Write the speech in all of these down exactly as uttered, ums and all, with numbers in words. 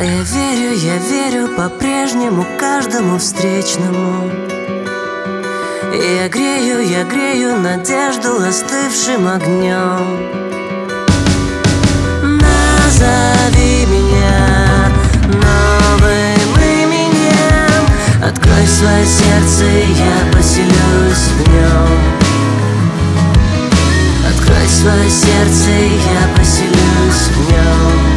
я верю, я верю по-прежнему каждому встречному. И я грею, я грею надежду остывшим огнем. Назови меня новым именем, открой свое сердце, я поселюсь в нем. Открой свое сердце, я поселюсь в нем.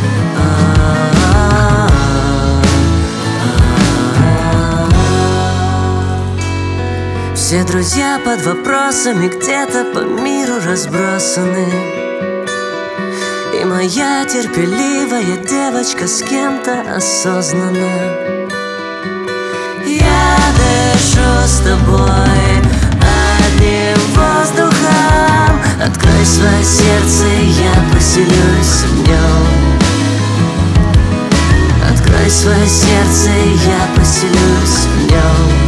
Все друзья под вопросами где-то по миру разбросаны, и моя терпеливая девочка с кем-то осознанно. Я дышу с тобой одним воздухом, открой свое сердце, я поселюсь в нем. Открой свое сердце, я поселюсь в нем.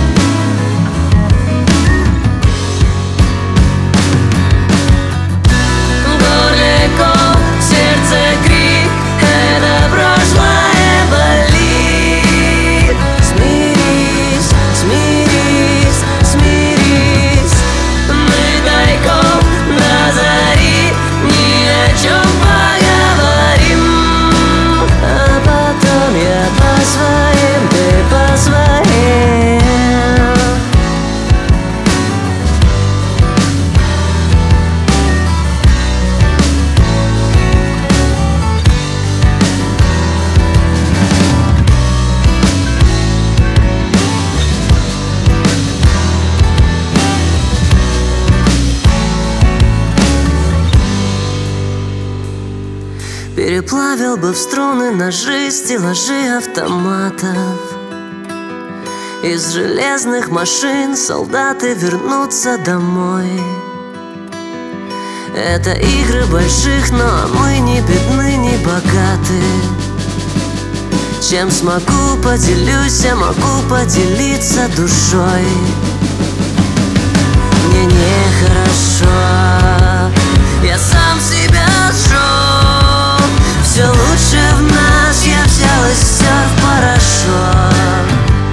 Переплавил бы в струны ножи, стеллажи автоматов. Из железных машин солдаты вернутся домой. Это игры больших, но мы не бедны, не богаты. Чем смогу, поделюсь, я могу поделиться душой. Мне нехорошо, я сам себя сжег. Все лучше в нас, я взял и стер в порошок.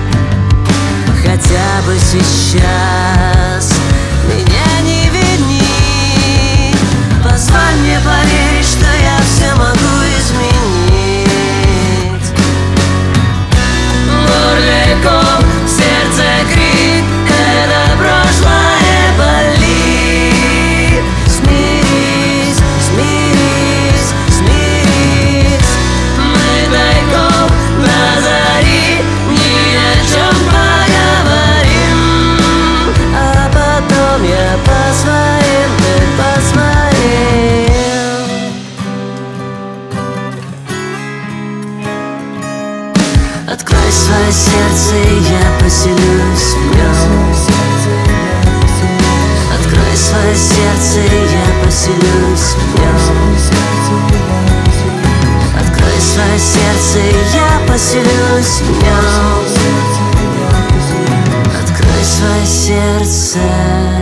Хотя бы сейчас меня не вини. Позволь мне поверить, что я все могу изменить. Бурляков, в сердце крик, это прошлое болит. Смирись, смирись, смирись. Мы тайком на зари ни о чем поговорим. А потом я по своим, ты по своим. Открой свое сердце, я поселюсь в нем. Открой свое сердце, я поселюсь в нем. Открой свое сердце, я поселюсь в нем. Открой свое сердце.